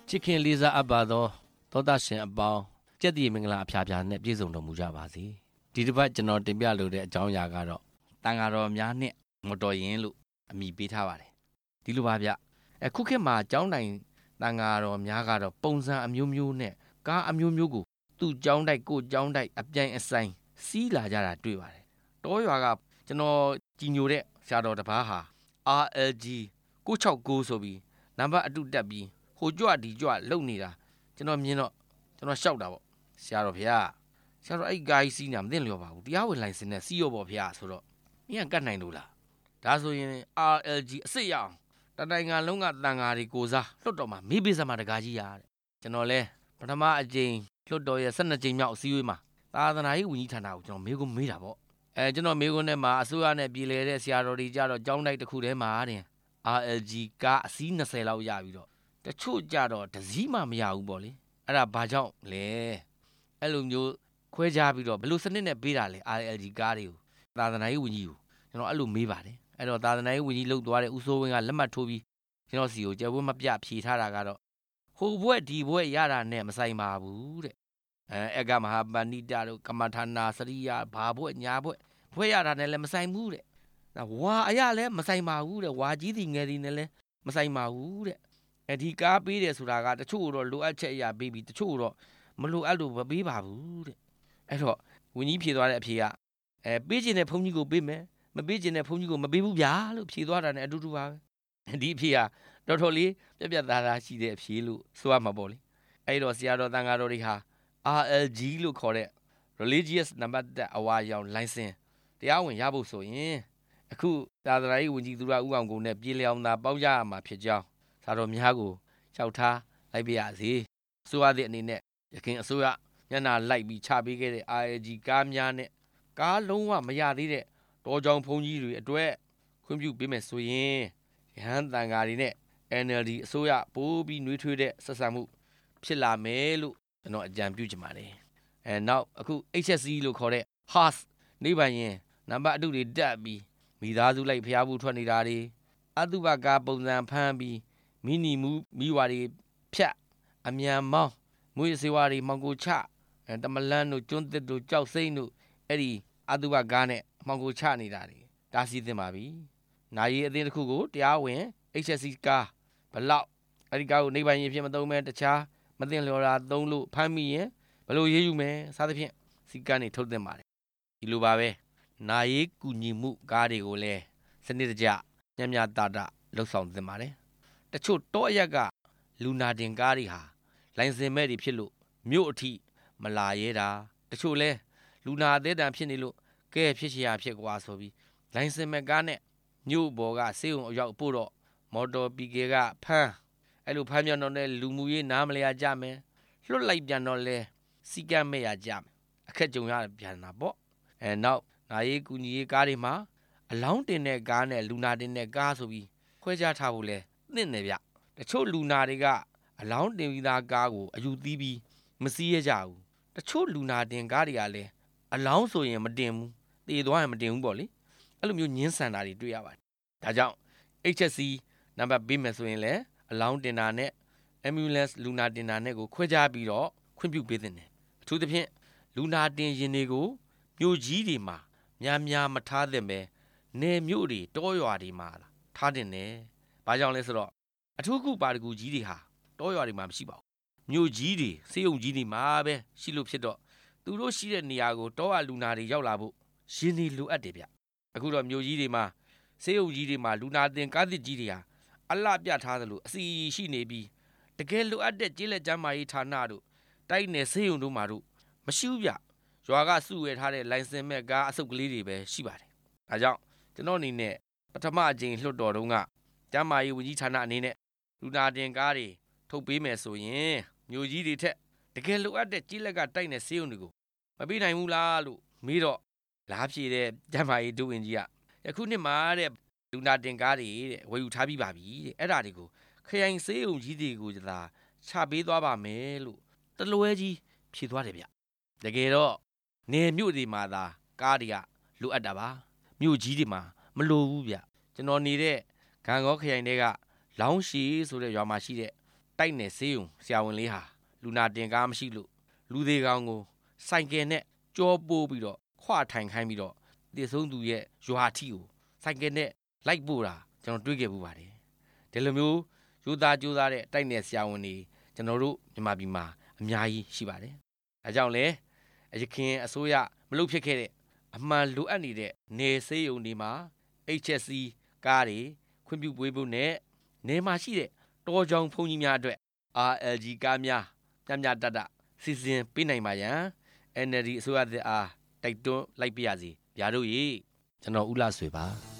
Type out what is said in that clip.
ချစ်ခင်လေးစားအပ်ပါသောသောတာရှင်အပေါင်းကြက်တည်မင်္ဂလာအဖျားဖျားနဲ့ပြည့်စုံတော်မူကြပါစေဒီတစ်ပတ်ကျွန်တော်တင်ပြလိုတဲ့အကြောင်းအရာကတော့တန်ဃာတော်များနဲ့မော်တော်ယာဉ်လို့အမည်ပေးထားပါတယ်ဒီလိုပါဗျအခုခေတ်မှာကျောင်းတိုင်တန်ဃာတော်များကတော့ပုံစံအမျိုးမျိုးနဲ့ကားအမျိုးမျိုးကိုသူ့ကျောင်းတိုက်ကိုကျောင်းတိုက်အပြိုင်အဆိုင်စီးလာကြတာတွေ့ပါတယ်တောရွာကကျွန်တော်ကြီးညိုတဲ့ဆရာတော်တစ်ပါးဟာ RLG 969ဆိုပြီးနံပါတ်အတုတက်ပြီးဟိုကြွဒီကြွလုံနေတာကျွန်တော်မြင်တော့ကျွန်တော်ရှောက်တာပေါ့ဆရာတော်ဖေ။ဆရာတော်အဲ့ဂိုင်းစီးနေမသိလျော်ပါဘူးတရားဝင်လိုင်စင်နဲ့စီးရောပေါ့ဖေ။ဆိုတော့မင်းကတ်နိုင်လို့လားဒါဆိုရင် RLG အစ်စ်ရအောင်တနိုင်ငံလုံးကတန်ဃာတွေကိုစားလွတ်တော်မှာမေးပေးစမှာတကားကြီးရတဲ့ကျွန်တော်လဲပထမအကြိမ်လွတ်တော်ရဲ့12ကြိမ်မြောက်အစည်းအဝေးမှာသာသနာရေးဝန်ကြီးဌာနကိုကျွန်တော်မေးခွန်းမေးတာပေါ့ကျွန်တော်မေးခွန်းထဲမှာအစိုးရနဲ့ပြည်လဲတဲ့ဆရာတော်တွေကြတော့ကျောင်းတိုက်တစ်ခုထဲမှာတဲ့ RLG ကအစီး20လောက်ရပြီးတော့တချို့ကြတော့တစည်းမှမရဘူးပေါ့လေအဲ့ဒါဘာကြောင့်လဲအဲ့လိုမျိုးခွဲခြားပြီးတော့ဘယ်လိုစနစ်နဲ့ပေးတာလဲ RLG ကားတွေကိုသာသနာရေးဝန်ကြီးကိုကျွန်တော်အဲ့လိုမေးပါတယ်အဲ့တော့သာသနာရေးဝန်ကြီးလှုပ်သွားတဲ့ဦးစိုးဝင်းကလက်မှတ်ထိုးပြီးကျွန်တော်စီကိုကြက်ဝတ်မပြဖြေထားတာကတော့ဟိုဘွဲ့ဒီဘွဲ့ရတာနဲ့မဆိုင်ပါဘူးတဲ့အကမဟာပဏိတတို့ကမ္မထာနာစရိယဘာဘွဲ့ညာဘွဲ့ရတာနဲ့လည်းမဆိုင်ဘူးတဲ့ဝါအရလည်းမဆိုင်ပါဘူးတဲ့ဝါကြီးစီငယ်စီနဲ့လည်းမဆိုင်ပါဘူးတဲ့ဒီကားပေးတယ်ဆိုတာကတချို့တော့လိုအပ်ချက်အရာပေးပြီးတချို့တော့မလိုအပ်လို့မပေးပါဘူးတဲ့အဲ့တော့ဝင်းကြီးဖြေသွားတဲ့အဖြေကပေးခြင်းတဲ့ဘုန်းကြီးကိုပေးမယ်မပေးခြင်းတဲ့ဘုန်းကြီးကိုမပေးဘူးဗျာလို့ဖြေသွားတာနဲ့အတူတူပါပဲဒီအဖြေကတော်တော်လေးပြက်သားသားရှိတဲ့အဖြေလို့ဆိုရမှာပေါ့လေအဲ့တော့ဆရာတော်တန်ဃာတော်တွေဟာ RLG လို့ခေါ်တဲ့ Religious Number အဝါရောင်လိုင်စင်တရားဝင်ရဖို့ဆိုရင်အခုသာသနာရေးဝန်ကြီးသူရဦးအောင်ကိုနဲ့ပြည်လျောင်သာပေါက်ရမှာဖြစ်ကြောင်းသာတော်များကိုလျှောက်ထားလိုက်ပြရစီအစိုးရသည့်အနေနဲ့ရခင်အစိုးရညနာလိုက်ပြီးချပေးခဲ့တဲ့ RLG ကားများနဲ့ကားလုံးဝမရသေးတဲ့တော်ကြောင်ဘုံကြီးတွေအတွက်ခွင့်ပြုပေးမယ်ဆိုရင်ရဟန်းတန်ဃာတွေနဲ့ NLD အစိုးရပိုးပြီးနှွေးထွေးတဲ့ဆက်ဆံမှုဖြစ်လာမယ်လို့ကျွန်တော်အကြံပြုချင်ပါတယ်နောက်အခု HSC လို့ခေါ်တဲ့ HAS နေပိုင်ရင်နံပါတ်အတုတွေတက်ပြီးမိသားစုလိုက်ဖျားဖို့ထွက်နေတာတွေအတုပကားပုံစံဖမ်းပြီးမိနီမူမိဝါတွေဖြတ်အမြန်မောင်းမွေးစေဝါတွေမောင်ကိုချတမလန်းတို့ကျွန်းသစ်တို့ကြောက်စိမ့်တို့အဲ့ဒီအတုပကားနဲ့မောင်ကိုချနေတာတွေဒါစီသင်ပါပြီနိုင်ရီအသင်းတစ်ခုကိုတရားဝင် HSC ကားဘလောက်အဲ့ဒီကားကိုနေပိုင်ရင်ဖြစ်မသုံးမဲတခြားမသိလျော်တာသုံးလို့ဖမ်းမိရင်ဘယ်လိုရေးယူမယ်စသဖြင့်စီကန်းတွေထုတ်သင့်ပါတယ်ဒီလိုပါပဲနာရေးကူညီမှုကားတွေကိုလည်းစနစ်တကျညံ့ညတာတာလှုပ်ဆောင်သင့်ပါတယ်တချို့တောအရက်ကလူနာတင်ကားတွေဟာလိုင်စင်မဲ့တွေဖြစ်လို့မြို့အထိမလာရဲတာတချို့လဲလူနာအသေးတန်ဖြစ်နေလို့ကဲဖြစ်ချရာဖြစ်ကွာဆိုပြီးလိုင်စင်မဲ့ကားနဲ့မြို့ပေါ်ကစေးုံအရောက်ပို့တော့မော်တော်ပီကေကဖမ်းအဲ့လိုဖမ်းပြန်တော့လဲလူမှုရေးနားမလျာကြမယ်လွတ်လိုက်ပြန်တော့လဲစီကံမဲ့ရကြမယ်အခက်ကြုံရပြန်တာပေါ့နောက်နာရေးကူညီရေးကားတွေမှာအလောင်းတင်တဲ့ကားနဲ့လူနာတင်တဲ့ကားဆိုပြီးခွဲခြားထားဖို့လဲသင့်တယ်ဗျတချို့လူနာတွေကအလောင်းတင်ပြီးသားကားကိုအယူသီးပြီးမစီးရကြဘူးတချို့လူနာတင်ကားတွေကလည်းအလောင်းဆိုရင်မတင်ဘူးတည်သွားရင်မတင်ဘူးပေါ့လေအဲ့လိုမျိုးညှင်းဆန်တာတွေတွေ့ရပါတယ်ဒါကြောင့် HSC နံပါတ်ပေးမယ်ဆိုရင်လည်းအလောင်းတင်တာနဲ့ ambulance လူနာတင်တာနဲ့ကိုခွဲခြားပြီးတော့ခွင့်ပြုပေးသင့်တယ်အထူးသဖြင့်လူနာတင်ရင်တွေကိုမြို့ကြီးတွေမှာများမထားသင့်ပဲနယ်မြို့တွေတောရွာတွေမှာထားတင်တယ်ဘာကြောင့်လဲဆိုတော့အထူးကုပါတကူကြီးတွေဟာတောရွာတွေမှာမရှိပါဘူးမြို့ကြီးတွေစေယုံကြီးတွေမှာပဲရှိလို့ဖြစ်တော့သူတို့ရှိတဲ့နေရာကိုတောအလူနာတွေရောက်လာဖို့ရင်းနေလိုအပ်တယ်ဗျအခုတော့မြို့ကြီးတွေမှာစေယုံကြီးတွေမှာလူနာတင်ကားသစ်ကြီးတွေဟာအလှပြထားသလိုအစီရှိနေပြီးတကယ်လိုအပ်တဲ့ကျေးလက်ကျန်းမာရေးဌာနတို့တိုက်နယ်စေယုံတို့မှာတို့မရှိဘူးဗျရွာကစုဝေထားတဲ့လိုင်စင်မဲ့ကားအစုပ်ကလေးတွေပဲရှိပါတယ်ဒါကြောင့်ကျွန်တော်အနေနဲ့ပထမအကြိမ်လွှတ်တော်တုန်းကကျန်းမာရေးဝန်ကြီးဌာနအနေနဲ့လူနာတင်ကားတွေထုတ်ပေးမယ်ဆိုရင်မြို့ကြီးတွေထက်တကယ်လိုအပ်တဲ့ကျေးလက်ကတိုက်နယ်စေယုံတွေကိုမပေးနိုင်ဘူးလားလို့မေးတော့လားဖြေတဲ့ကျန်းမာရေးဒုဝန်ကြီးကယခုနှစ်မှာတဲ့လူနာတင်ကားတွေတဲ့ဝယ်ယူထားပြီးပါပြီတဲ့အဲ့ဒါတွေကိုခရိုင်စေယုံကြီးတွေကိုသာချပေးသွားပါမယ်လို့တလွဲကြီးဖြေသွားတယ်ဗျတကယ်တော့နယ်မြို့တွေမှာသာကားတွေကလိုအပ်တာပါမြို့ကြီးတွေမှာမလိုဘူးဗျကျွန်တော်နေတဲ့ဂန်ကောခရိုင်တွေကလောင်းရှည်ဆိုတဲ့ရွာမှာရှိတဲ့တိုက်နယ်ဆေးရုံဆရာဝန်လေးဟာလူနာတင်ကားမရှိလို့လူသေးကောင်ကိုဆိုင်ကယ်နဲ့ကြောပိုးပြီးတော့ခွာထိုင်ခိုင်းပြီးတော့တည်ဆုံးသူရဲ့ရွာထီကိုဆိုင်ကယ်နဲ့လိုက်ပို့တာကျွန်တော်တွေ့ခဲ့ပူပါတယ်ဒီလိုမျိုးယူသားကြိုးစားတဲ့တိုက်နယ်ဆရာဝန်တွေကျွန်တော်တို့မြန်မာပြည်မှာအများကြီးရှိပါတယ်အဲကြောင့်လေရခင်အစိုးရမလုပ်ဖြစ်ခဲ့တဲ့အမှန်လိုအပ်နေတဲ့နေဆေးရုံတွေမှာ HSC ကားတွေခွင့်ပြုပေးဖို့နဲ့နေမှာရှိတဲ့တောကြောင်ဖုန်ကြီးများအတွက် RLG ကားများမျှတတစီစဉ်ပေးနိုင်ပါရန် NLD အစိုးရသစ်အားတိုက်တွန်းလိုက်ပါရစေဗျာတို့ရေကျွန်တော်ဦးလှဆွေပါ